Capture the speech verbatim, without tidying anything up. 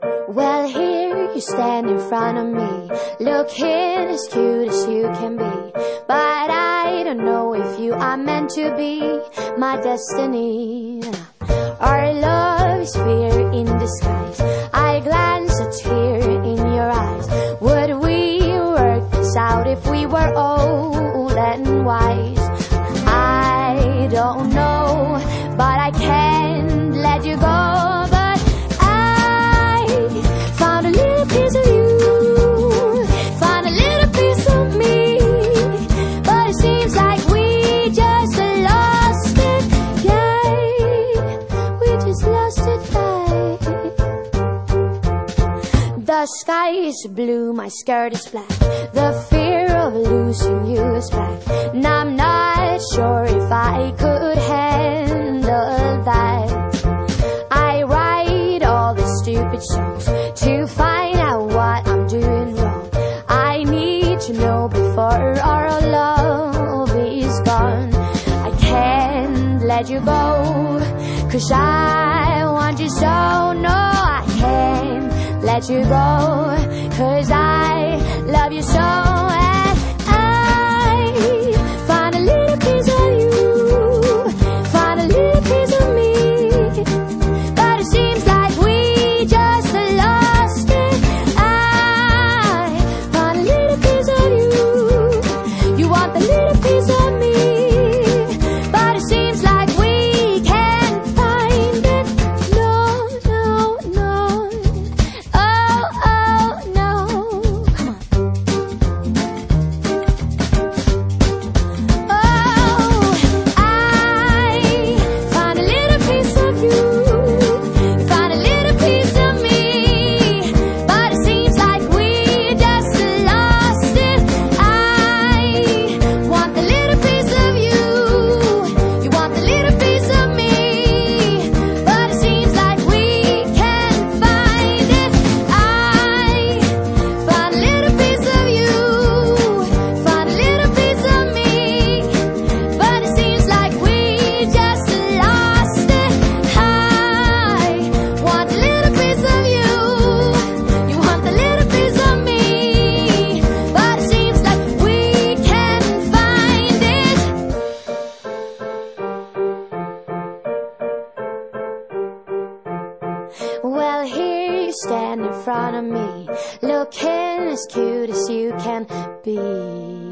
Well, here you stand in front of me, looking as cute as you can be. But I don't know if you are meant to be my destiny. Our love is fear in disguise. I glance at fear in your eyes. Would we work this out if we were old and wise? I don't know, but I can't let you go. The sky is blue, my skirt is black. The fear of losing you is back. And I'm not sure if I could handle that. I write all the stupid songs to find out what I'm doing wrong. I need to know before our love is gone. I can't let you go, 'cause I want you so. No, I can't let you go, 'cause I love you so. And I find a little piece of you, find a little piece of me, but it seems like we just lost it. I find a little piece of you, you want the little piece of me, but it seems like we can't find it. No, no, no. Well, here you stand in front of me, looking as cute as you can be.